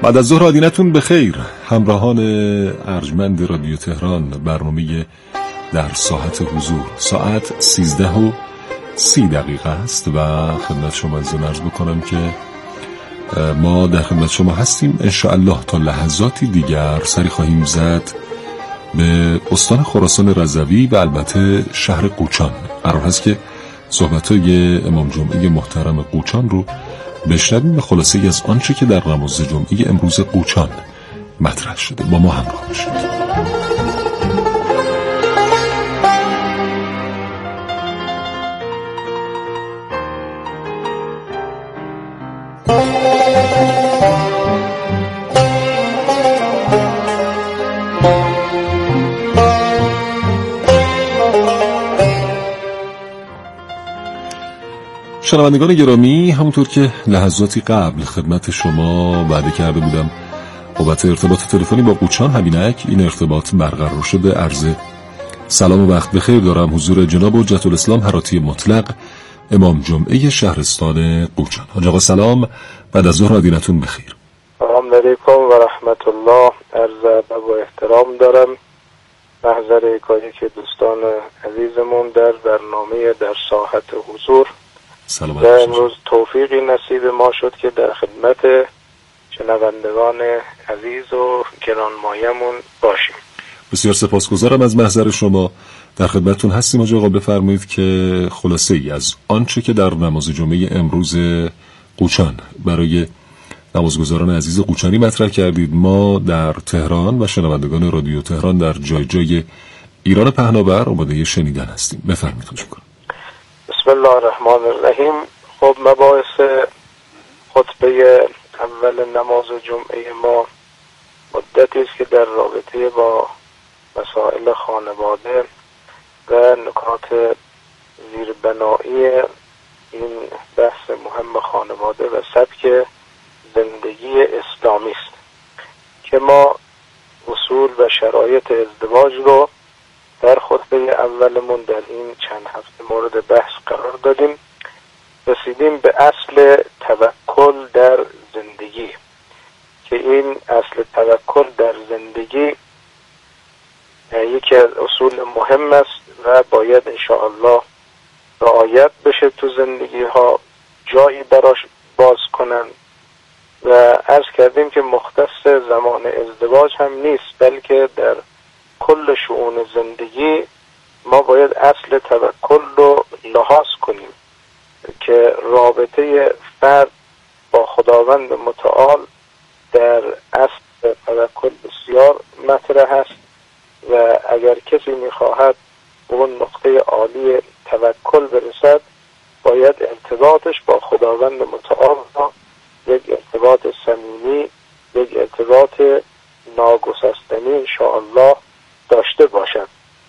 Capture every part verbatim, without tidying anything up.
بعد از ظهر آدینتون به خیر همراهان ارجمند رادیو تهران. برنامه در ساحت حضور ساعت سیزده و سی دقیقه است و خدمت شما از عرض بکنم که ما در خدمت شما هستیم. انشاءالله تا لحظاتی دیگر سری خواهیم زد به استان خراسان رضوی و البته شهر قوچان. قرار هست که صحبت‌های امام جمعه محترم قوچان رو بشنویم و خلاصه‌ای از آنچه که در نماز جمعه امروز قوچان مطرح شده. با ما همراه باشید. شنوندگان گرامی، همونطور که لحظاتی قبل خدمت شما وعده کرده بودم بابت ارتباط تلفنی با قوچان، همینک این ارتباط برقرار شده. عرض سلام و وقت بخیر دارم حضور جناب حجت الاسلام هراتی مطلق امام جمعه شهرستان قوچان. حاج آقا سلام، بعد از ظهر آدینتون بخیر. سلام علیکم و رحمت الله. عرض ادب و احترام دارم محضر کاری که دوستان عزیزمون در برنامه در ساحت حضور و امروز توفیقی نصیب ما شد که در خدمت شنوندگان عزیز و گرانمایمون باشیم. بسیار سپاسگزارم از محضر شما. در خدمتتون هستیم حاج آقا. بفرمایید که خلاصه ای از آنچه که در نماز جمعه امروز قوچان برای نمازگزاران عزیز قوچانی مطرح کردید. ما در تهران و شنوندگان رادیو تهران در جای جای ایران پهناور آماده شنیدن هستیم. بفرمایید حاج آقا. بسم الله الرحمن الرحیم. خب مباحث خطبه اول نماز جمعه ما مدتی است که در رابطه با مسائل خانواده و نکات زیربنایی این بحث مهم خانواده و سبک زندگی اسلامی است که ما اصول و شرایط ازدواج رو در خطبه اولمون در این چند هفته مورد بحث قرار دادیم. رسیدیم به اصل توکل در زندگی که این اصل توکل در زندگی یکی از اصول مهم است و باید انشاءالله رعایت بشه تو زندگی ها، جایی براش باز کنن و عرض کردیم که مختص زمان ازدواج هم نیست، بلکه در کل شؤون زندگی ما باید اصل توکل رو لحاظ کنیم که رابطه فرد با خداوند متعال در اصل توکل بسیار مطرح است و اگر کسی میخواهد به اون نقطه عالی توکل برسد باید ارتباطش با خداوند متعال یک ارتباط صمیمی، یک ارتباط ناگسستنی انشاءالله داشته باشد.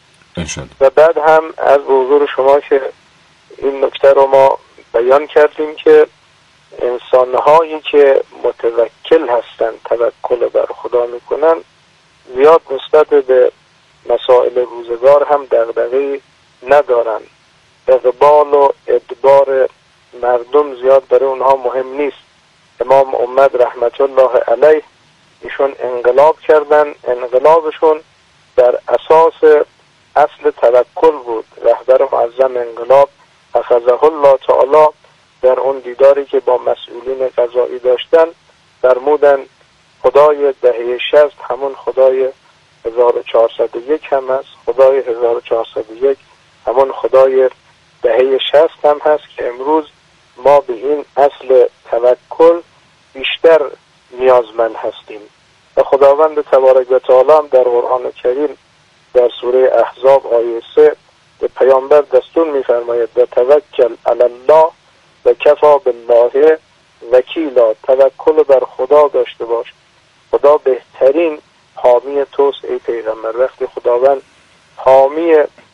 و بعد هم از حضور شما که این نکته رو ما بیان کردیم که انسانهایی که متوکل هستند، توکل بر خدا میکنن، زیاد نسبت به مسائل روزگار هم دغدغه‌ای ندارن. اقبال و ادبار مردم زیاد برای اونها مهم نیست. امام امت رحمت الله علیه ایشون انقلاب کردن، انقلابشون در اساس اصل توکل بود. رهبر معظم انقلاب حفظه الله تعالی در اون دیداری که با مسئولین قضایی داشتن فرمودن خدای دهه شصت همون خدای هزار و چهارصد و یک هم هست، خدای هزار و چهارصد و یک همون خدای دهه شصت هم هست که امروز ما به این اصل توکل بیشتر نیازمند هستیم. و خداوند تبارک و تعالی هم در قرآن کریم در سوره احزاب آیه سه به پیامبر دستور می‌فرماید و توکل علی الله و کفا بالله وکیلا، توکل بر خدا داشته باش، خدا بهترین حامی توست ای پیغمبر. وقتی خداوند حامی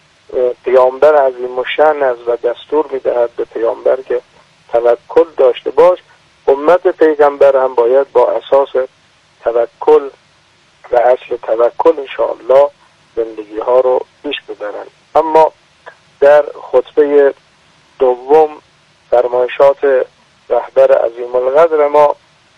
پیامبر عظیم الشأن است و دستور می‌دهد به پیامبر که توکل داشته باش، امت پیغمبر هم باید با اساس توکل و اصل توکل انشاءالله زندگی ها رو پیش ببرن. اما در خطبه دوم فرمایشات رهبر عظیم القدر ما در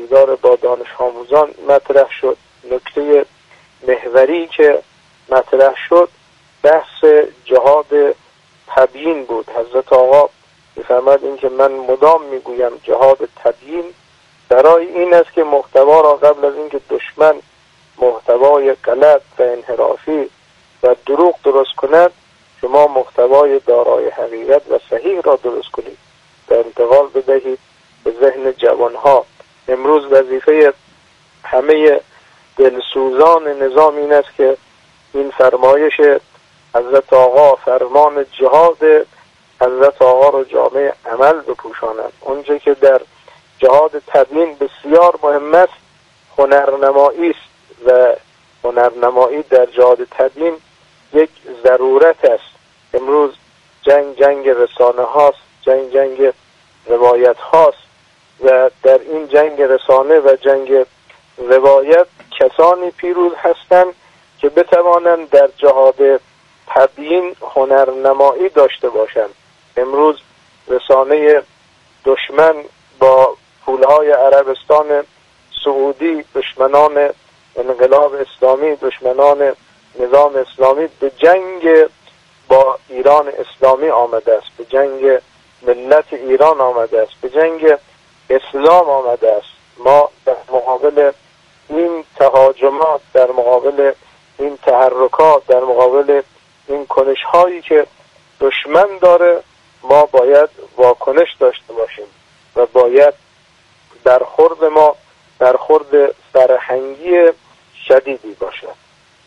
دیدار با دانش آموزان مطرح شد. نکته محوری که مطرح شد بحث جهاد تبیین بود. حضرت آقا می‌فرماد این که من مدام میگویم جهاد تبیین برای این است که محتوا را قبل از اینکه دشمن محتوای غلط و انحرافی و دروغ درست کند، شما محتوای دارای حقیقت و صحیح را درست کنید و انتقال بدهید به ذهن جوانها. امروز وظیفه همه دلسوزان نظام این است که این فرمایش حضرت آقا، فرمان جهاد حضرت آقا رو جامعه عمل بپوشانند. اونجا که در جهاد تبیین بسیار مهم است هنرنمایی است و هنرنمایی در جهاد تبیین یک ضرورت است. امروز جنگ جنگ رسانه هاست، جنگ جنگ روایت هاست و در این جنگ رسانه و جنگ روایت کسانی پیروز هستند که بتوانند در جهاد تبیین هنرنمایی داشته باشند. امروز رسانه دشمن با پولهای عربستان سعودی، دشمنان انقلاب اسلامی، دشمنان نظام اسلامی به جنگ با ایران اسلامی آمده است، به جنگ ملت ایران آمده است، به جنگ اسلام آمده است. ما در مقابل این تهاجمات، در مقابل این تحرکات، در مقابل این کنش هایی که دشمن داره ما باید واکنش داشته باشیم و باید برخورد ما برخورد فرهنگی شدیدی باشد.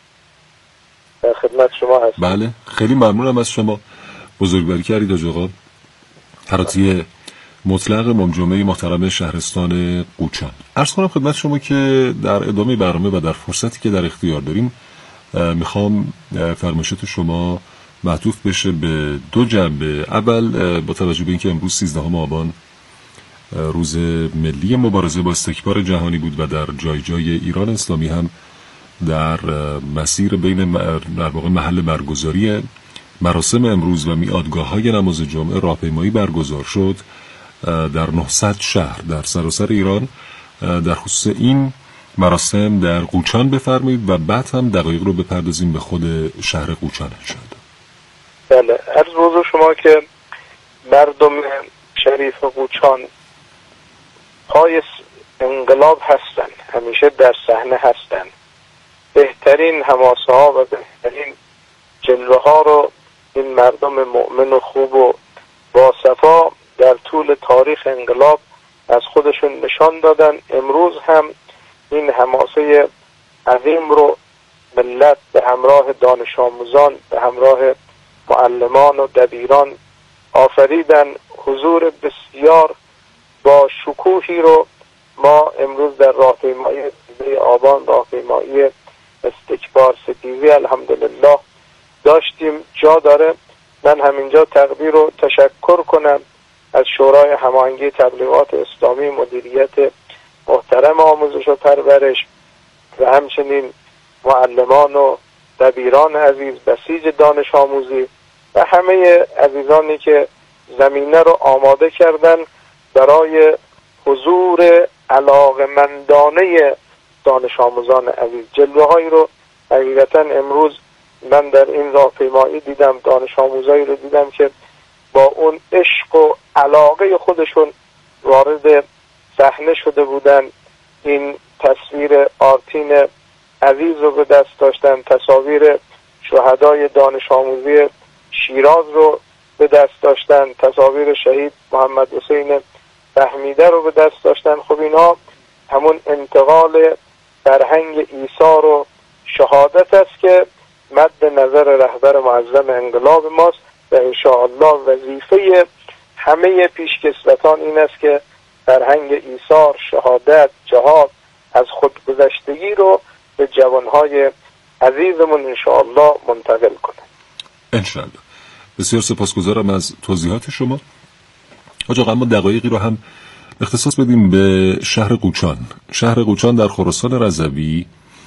در خدمت شما هستم. بله، خیلی ممنونم از شما، بزرگواری کردید حاج آقا. تراتی مطلق امام جمعه محترم شهرستان قوچان. عرض کنم خدمت شما که در ادامه برنامه و در فرصتی که در اختیار داریم میخوام فرمایشات شما معطوف بشه به دو جنبه. اول با توجه به اینکه امروز سیزدهم آبان روز ملی مبارزه با استکبار جهانی بود و در جای جای ایران اسلامی هم در مسیر بین در واقع محل برگزاری مراسم امروز و میادگاه‌های نماز جمعه راهپیمایی برگزار شد در نهصد شهر در سراسر ایران. در خصوص این مراسم در قوچان بفرمایید و بعد هم دقایق رو بپردازیم به خود شهر قوچان شد. بله، عرض حضور شما که مردم شریف قوچان پای انقلاب هستند، همیشه در صحنه هستند. بهترین حماسه ها و بهترین جلوه ها رو این مردم مؤمن و خوب و با صفا در طول تاریخ انقلاب از خودشون نشان دادن. امروز هم این حماسه عظیم رو ملت به همراه دانش آموزان، به همراه معلمان و دبیران آفریدن. حضور بسیار با شکوهی رو ما امروز در راهپیمایی آبان، راهپیمایی استکبار ستیزی الحمدلله داشتیم. جا داره من همینجا تقدیر و تشکر کنم از شورای هماهنگی تبلیغات اسلامی، مدیریت محترم آموزش و پرورش و همچنین معلمان و دبیران عزیز، بسیج دانش آموزی و همه عزیزانی که زمینه رو آماده کردن برای حضور علاقمندانه دانش آموزان عزیز. جلوه هایی رو حقیقتا امروز من در این راهپیمایی دیدم، دانش آموزایی رو دیدم که با اون عشق و علاقه خودشون وارد صحنه شده بودن. این تصویر آرتین عزیز رو به دست داشتن، تصاویر شهدای دانش آموزی شیراز رو به دست داشتن، تصاویر شهید محمد حسین فهمیده رو به دست داشتن. خب اینا همون انتقال فرهنگ ایثار و شهادت است که مد نظر رهبر معظم انقلاب ماست و انشاءالله وظیفه همه پیشکسوتان این است که فرهنگ ایثار، شهادت، جهاد، از خودگذشتگی رو به جوانهای عزیزمون انشاءالله منتقل کنه. انشاءالله. بسیار سپاسگزارم از توضیحات شما. آقا اما دقایقی رو هم اختصاص بدیم به شهر قوچان. شهر قوچان در خراسان رضوی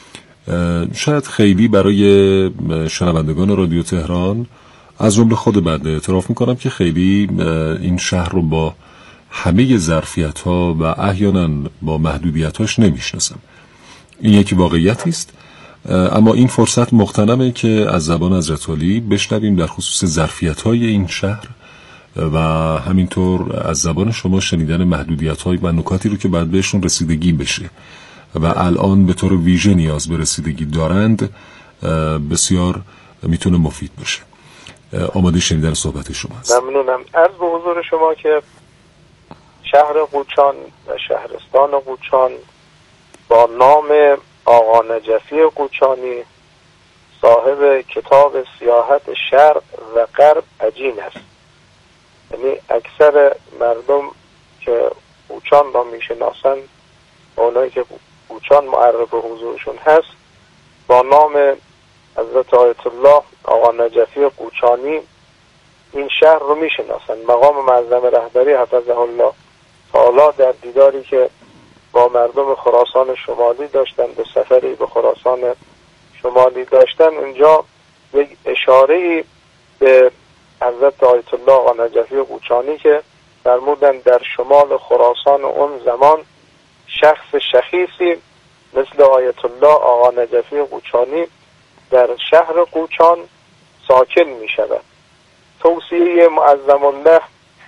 شاید خیلی برای شنوندگان رادیو تهران از جمله خود بنده اعتراف میکنم که خیلی این شهر رو با همه ظرفیت ها و احیانا با محدودیت هاش نمیشناسم. این یکی واقعیتی است، اما این فرصت مغتنمه که از زبان حضرت علی بشنویم در خصوص ظرفیت های این شهر و همینطور از زبان شما شنیدن محدودیت های و نکاتی رو که باید بهشون رسیدگی بشه و الان به طور ویژه نیاز به رسیدگی دارند بسیار میتونه مفید باشه. آماده شنیدن صحبت شما هست. ممنونم. عرض به حضور شما که شهر قوچان و شهرستان قوچان با نام آقا نجفی قوچانی صاحب کتاب سیاحت شرق و غرب عجین است. یعنی اکثر مردم که قوچان را میشناسند، اونایی که قوچان معرف حضورشون هست، با نام حضرت آیت الله آقا نجفی قوچانی این شهر رو میشناسند. مقام معظم رهبری حفظه الله تعالی در دیداری که با مردم خراسان شمالی داشتن، به سفری به خراسان شمالی داشتن، اونجا یک اشاره‌ای به حضرت آیت الله آقا نجفی قوچانی که فرمودن در شمال خراسان اون زمان شخص شخیصی مثل آیت الله آقا نجفی قوچانی در شهر قوچان ساکن می شود. توصیه معظم الله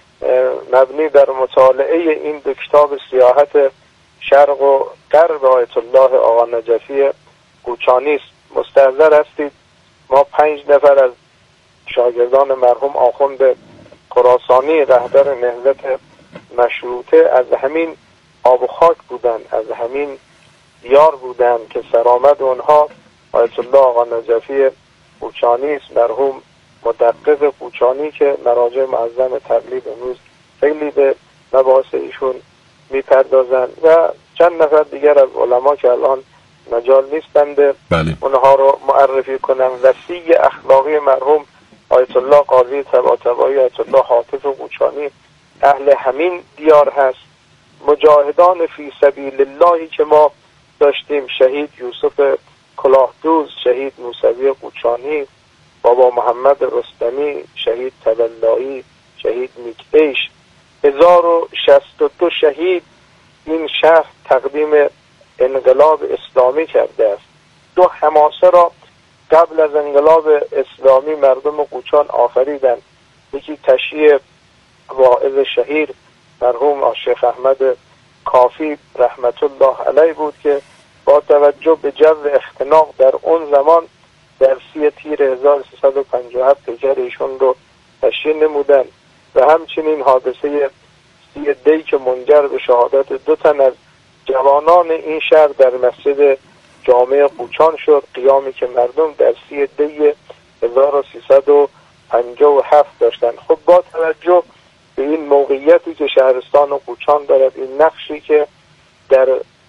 مبنی در مطالعه این دو کتاب سیاحت شرق و غرب آیت الله آقا نجفی قوچانی است. مستحضر هستید ما پنج نفر از شاگردان مرحوم آخوند خراسانی رهبر نهضت مشروطه از همین آب و خاک بودن، از همین دیار بودن که سرآمد اونها آیت الله آقا نجفی قوچانی است، مرحوم مدقق قوچانی که مراجع معظم تبلیغ امروز خیلی به مباحث ایشون میپردازند و چند نفر دیگر از علما که الان مجال نیستند بله. اونها رو معرفی کنم. وصی اخلاقی مرحوم آیت الله قاضی طباطبایی آیت الله حاطف قوچانی اهل همین دیار هست. مجاهدان فی سبیل اللهی که ما داشتیم، شهید یوسف کلاهدوز، شهید موسوی قوچانی، بابا محمد رستمی، شهید تبلایی، شهید میکدیش، هزار و شصت و دو شهید این شهر تقدیم انقلاب اسلامی کرده است. دو حماسه را قبل از انقلاب اسلامی مردم قوچان آفریدند. یکی تشییع واعظ شهیر مرحوم شیخ احمد کافی رحمت الله علیه بود که با توجه به جو اختناق در اون زمان در سی تیر هزار و سیصد و پنجاه و هفت پیکر ایشون رو تشییع نمودن و همچنین حادثه سی دی که منجر به شهادت دو تن از جوانان این شهر در مسجد جامع قوچان شد، قیامی که مردم در سی دی هزار و سیصد و پنجاه و هفت داشتن. خب با توجه به این موقعیتی که شهرستان و قوچان دارد، این نقشی که در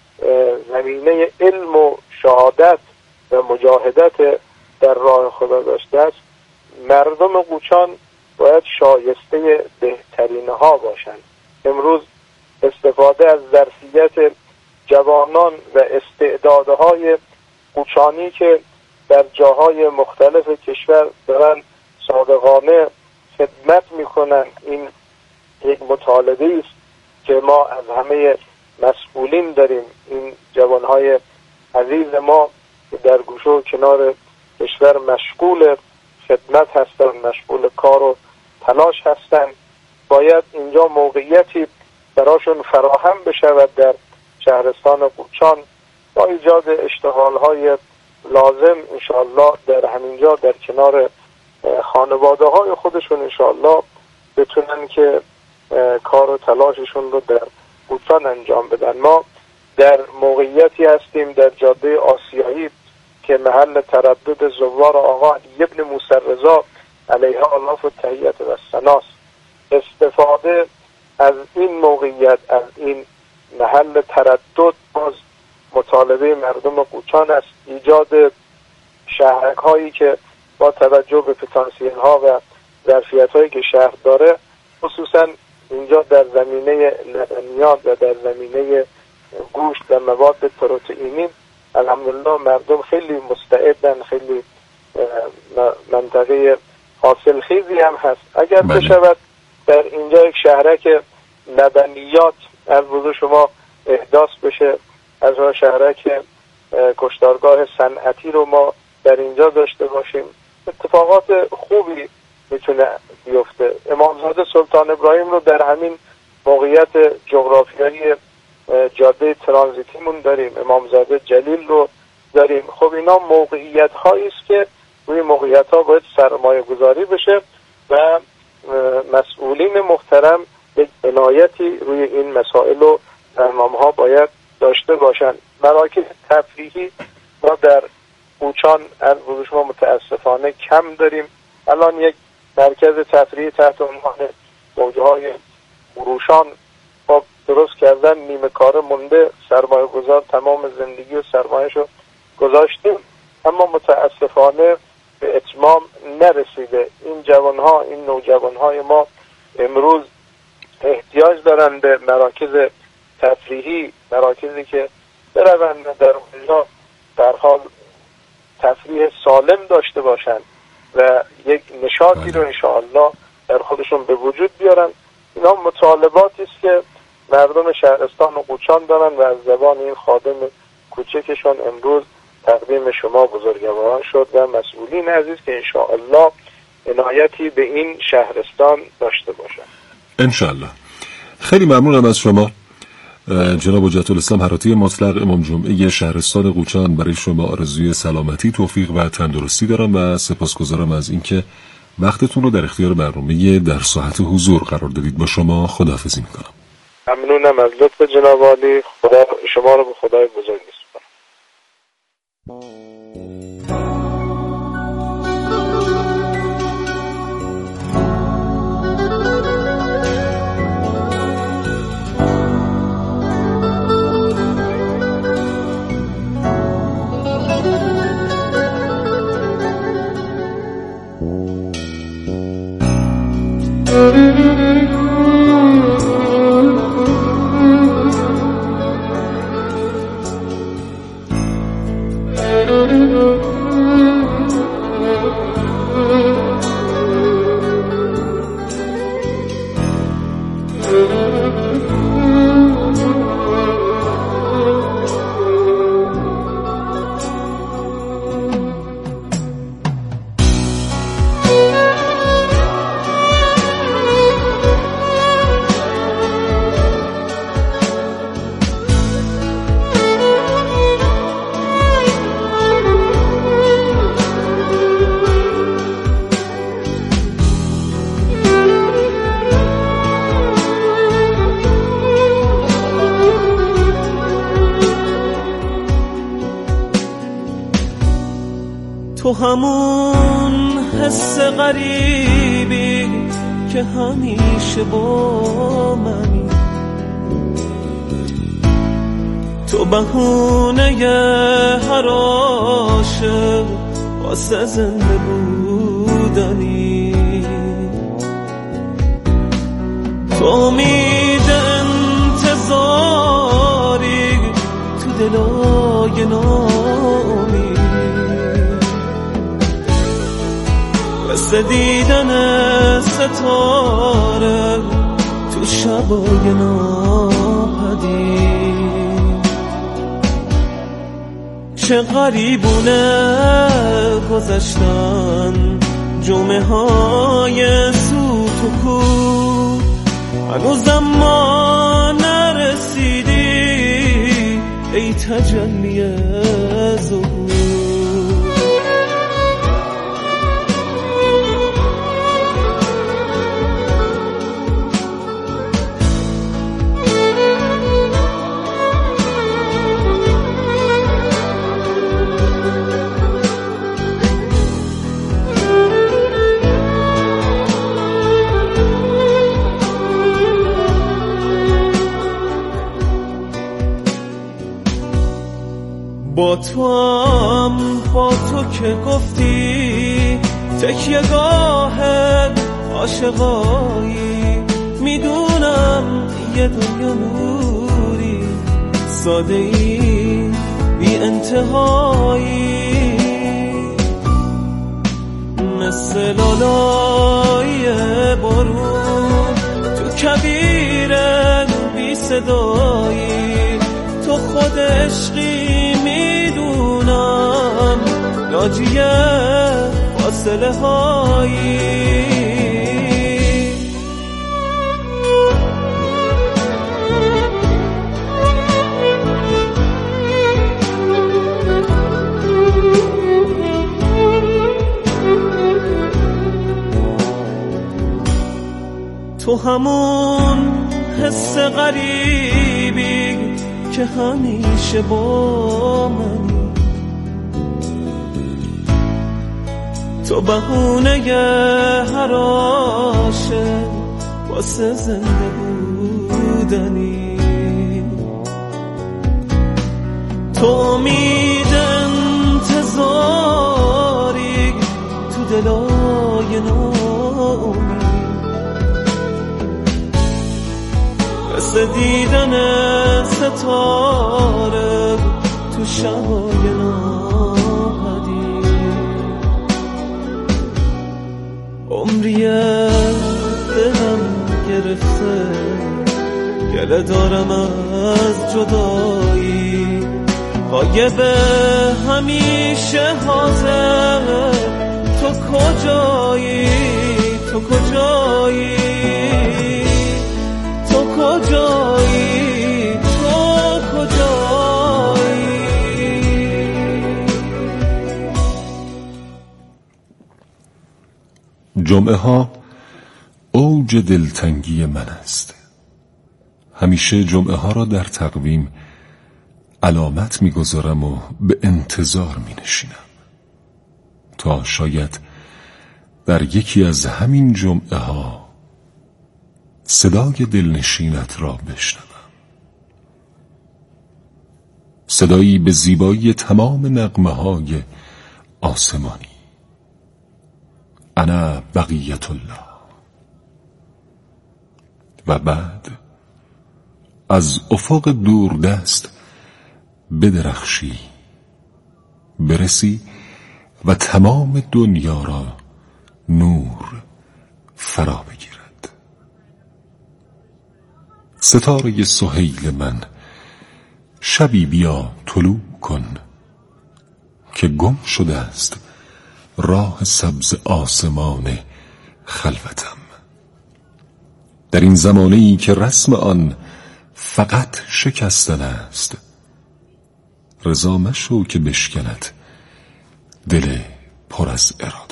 زمینه علم و شهادت و مجاهدت در راه خدا داشته است، مردم قوچان باید شایسته بهترین ها باشند. امروز استفاده از ظرفیت جوانان و استعدادهای قوچانی که در جاهای مختلف کشور دارن صادقانه خدمت میکنن، این یک مطالبه است که ما از همه مسئولین داریم. این جوانهای عزیز ما که در گوشه و کنار کشور مشغول خدمت هستند، مشغول کار و تلاش هستند، باید اینجا موقعیتی براشون فراهم بشود در شهرستان قوچان با ایجاد اشتغال‌های لازم انشاءالله در همینجا در کنار خانواده های خودشون انشاءالله بتونن که کار و تلاششون رو در قوچان انجام بدن. ما در موقعیتی هستیم در جاده آسیایی که محل تردد زوار آقا علی ابن موسی رضا علیه الاف و تحیت و سناس. استفاده از این موقعیت، از این محل تردد، باز مطالبه مردم قوچان است. ایجاد شهرک هایی که با توجه به پتانسیل ها و ظرفیت هایی که شهر داره، خصوصا اینجا در زمینه لبنیات و در زمینه گوشت و مواد پروتئینی الحمدلله مردم خیلی مستعدن، خیلی منطقه حاصل خیزی هم هست. اگر بشود در اینجا یک شهرک لبنیات از وضوع شما احداث بشه. از راه شهرک کشتارگاه صنعتی رو ما در اینجا داشته باشیم. اتفاقات خوبی میتونه بیفته. امامزاده سلطان ابراهیم رو در همین موقعیت جغرافیایی جاده ترانزیتیمون داریم، امامزاده جلیل رو داریم. خب اینا موقعیت هایی است که روی موقعیت ها باید سرمایه گذاری بشه و مسئولین محترم یک عنایتی روی این مسائل و برنامه ها باید داشته باشن. مراکز تفریحی ما در قوچان از بزرگ شما متاسفانه کم داریم. الان یک مرکز تفریحی تحت عنوان موجه های خروشان خب درست کردن، نیمه کار مونده، سرمایه گذار تمام زندگی و سرمایه‌شو گذاشتیم اما متاسفانه به اتمام نرسیده. این جوانها، این نوجوانهای ما امروز احتیاج دارن به مراکز تفریحی، مراکزی که بروند در اونجا در حال تفریح سالم داشته باشن و یک نشاطی رو انشاءالله در خودشون به وجود بیارن. اینا مطالباتی است که مردم شهرستان و قوچان دارن و از زبان این خادم کوچکشون امروز تقدیم شما بزرگواران شد و مسئولین عزیز که انشاءالله عنایتی به این شهرستان داشته باشن انشاءالله. خیلی ممنونم از شما جناب حجت الاسلام هراتی مطلق امام جمعه شهرستان قوچان. برای شما آرزوی سلامتی، توفیق و تندرستی دارم و سپاسگزارم از اینکه وقتتون رو در اختیار برنامه در ساعت حضور قرار دادید. با شما خداحافظی میکنم. ممنونم از لطف جناب عالی. خدا شما رو به خدای بزرگ میسپارم. تو همون حس غریبی که همیشه با منی، تو بهونه هر عاشق واسه زنده بودنی، تو امید انتظاری تو دلای نامی، مثل دیدن ستاره تو شبای ناپدید. چه غریبونه گذشتن جمعه های سوت و کو، هنوزم ما نرسیدی ای تجلی ظهور. با تو هم با تو که گفتی تکیه‌گاه عاشقایی، میدونم یه دنیا نوری ساده ای بی انتهایی، مثل لالای بارون تو کبیر بی صدایی، تو خود عشقی میدونم ناجی فاصله هایی. تو همون حس غریبی که همیشه با منی، تو بهونه هر عاشق واسه زنده بودنی، تو امید انتظاری تو دلای ناامید، مثل دیدن ستاره تو شبای ناپدید. عمریه دلم گرفته، گله دارم از جدایی، غایب همیشه حاضر، تو کجایی، تو کجایی، تو کجایی، تو کجایی. جمعه ها اوج دلتنگی من است. همیشه جمعه ها را در تقویم علامت میگذارم و به انتظار می نشینم تا شاید در یکی از همین جمعه ها صدای دلنشینت را بشنوم، صدایی به زیبایی تمام نغمه های آسمانی. انا بقیت الله. و بعد از افق دوردست بدرخشی، برسی و تمام دنیا را نور فرا بگیرد. ستاره سهیل من، شبی بیا طلوع کن که گم شده است راه سبز آسمان خلوتم. در این زمانه‌ای که رسم آن فقط شکستن است، رضا مشو که بشکند دل پر از ارادتم.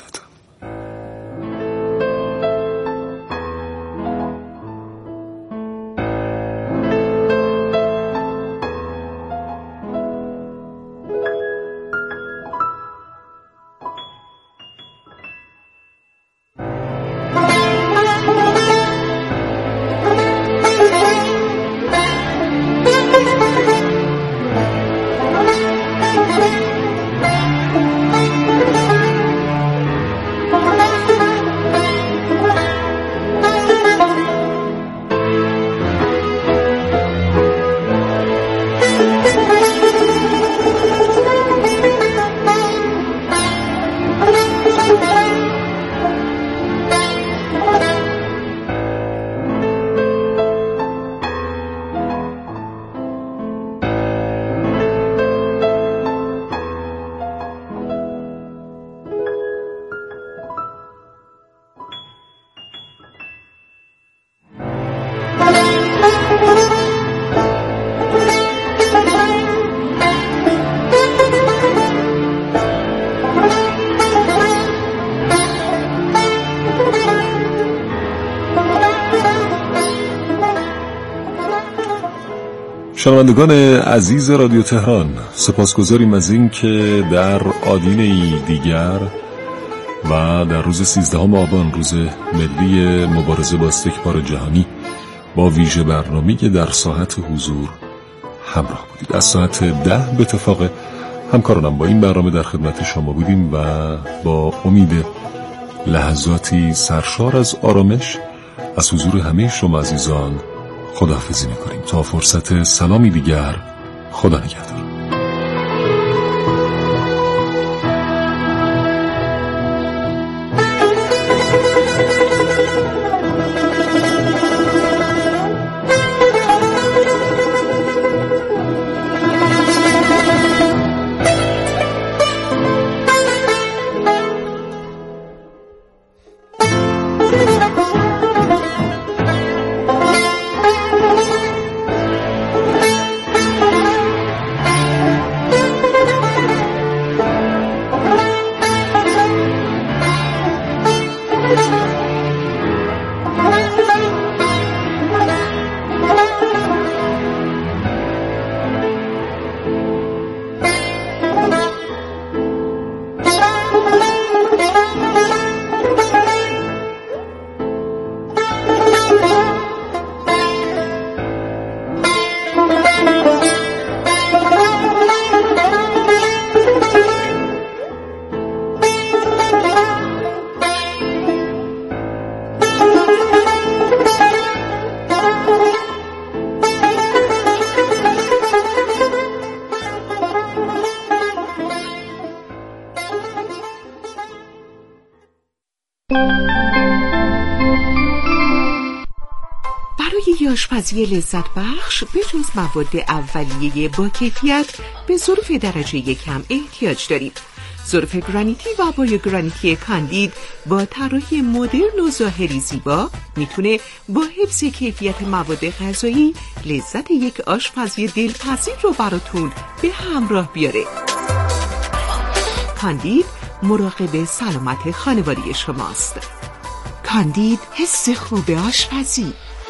شنوندگان عزیز رادیو تهران، سپاسگزاریم از این که در آدینه‌ای دیگر و در روز سیزدهم آبان، روز ملی مبارزه با استکبار جهانی، با ویژه برنامه‌ای در ساعت حضور همراه بودید. از ساعت ده به اتفاق همکارانم با این برنامه در خدمت شما بودیم و با امید لحظاتی سرشار از آرامش از حضور همه شما عزیزان خداحافظی می‌کنیم تا فرصت سلامی دیگر. خدا نگهدار. برای یه آشپزی لذت بخش به جز مواد اولیه با کیفیت به ظروف درجه کم احتیاج داریم. ظروف گرانیتی و بایو گرانیتی کاندید با طراحی مدرن و ظاهری زیبا میتونه با حفظ کیفیت مواد غذایی لذت یک آشپزی دلپذیر رو براتون به همراه بیاره. کاندید مراقب سلامت خانواده شماست. کاندید، حس خوب آشپزی.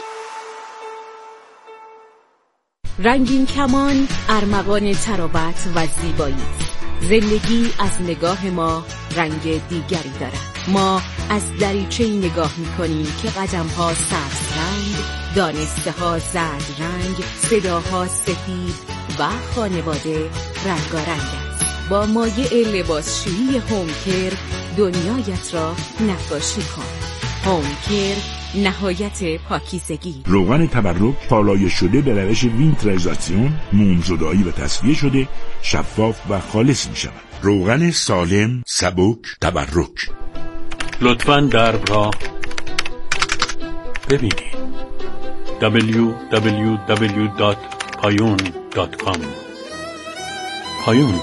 رنگین کمان، ارمغان تراوت و زیبایی. زندگی از نگاه ما رنگ دیگری دارد. ما از دریچه‌ای نگاه می‌کنیم که قدم‌ها سبز رنگ، دانسته‌ها زرد رنگ، صداها سفید و خانواده رنگارنگ است. با مایع لباسشویی هومکر دنیایت را نقاشی کن. هومکر، نهایت پاکیزگی. روغن تبرک پالایش شده به روش وینترایزاسیون، مومزدایی و تصفیه شده، شفاف و خالص می شود. روغن سالم، سبک، تبرک. لطفاً درب را ببینید. دبلیو دبلیو دبلیو دات پایون دات کام. پایون.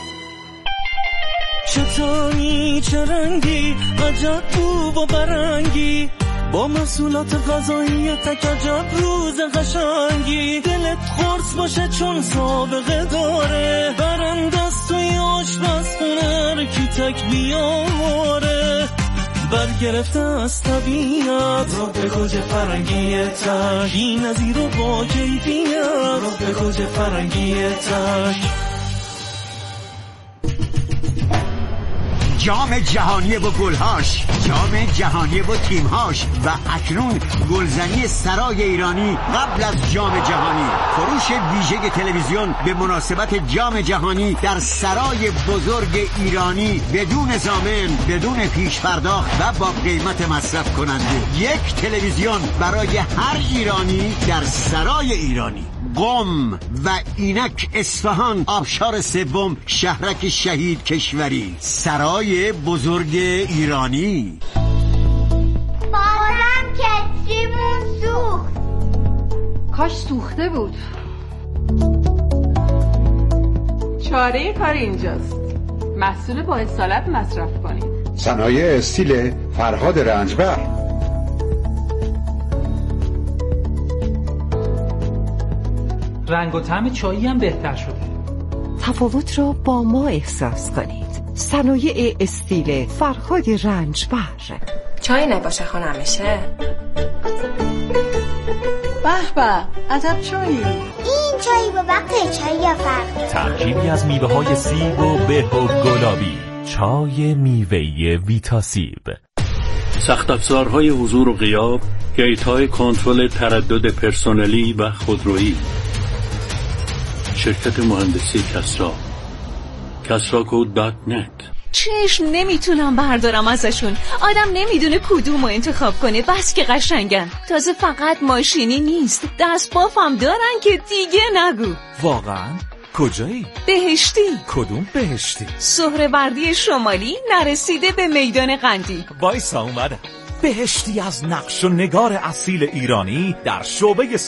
چطوری چه رنگی عجب بو و برنگی، با محصولات غذایی تک عجب روز قشنگی. دلت خورس باشه چون سابقه داره، برنده است توی آشپزخونه کی تک بیاره. برگرفته از طبیعت رو به گوجه فرنگی تک، بی نظیر و با کیفیت رو به گوجه فرنگی تک. جام جهانی و گلهاش، جام جهانی و تیمهاش و اکنون گلزنی سرای ایرانی قبل از جام جهانی. فروش ویژه تلویزیون به مناسبت جام جهانی در سرای بزرگ ایرانی بدون ضامن، بدون پیش پرداخت و با قیمت مصرف کننده. یک تلویزیون برای هر ایرانی در سرای ایرانی. قم و اینک اصفهان، آبشار سوم، شهرک شهید کشوری. سرای بزرگ ایرانی. بازم کتریمون سوخت. کاش سوخته بود. چاره کار اینجاست. محصول با اصالت مصرف کنید. صنایع استیل فرهاد رنجبر. رنگ و طعم چایی هم بهتر شده. تفاوت را با ما احساس کنید. صنایع استیل فرهاد رنجبر. چای نباشه خانم میشه؟ به به، عجب چایی. این چایی با وقت چایی فرق. ترکیبی از میوه های سیب و به و گلابی. چای میوه‌ای ویتاسیب. سخت افزارهای حضور و غیاب، گیت‌های کنترل تردد پرسنلی و خودرویی. شرکت مهندسی کسرا، کسراکو دات نت. چشم نمیتونم بردارم ازشون. آدم نمیدونه کدومو انتخاب کنه، بس که قشنگن. تازه فقط ماشینی نیست، دست بافم دارن که دیگه نگو. واقعا؟ کجایی؟ بهشتی. کدوم بهشتی؟ سهروردی شمالی نرسیده به میدان قندی. وایسا اومدم. بهشتی از نقش و نگار اصیل ایرانی در شعبه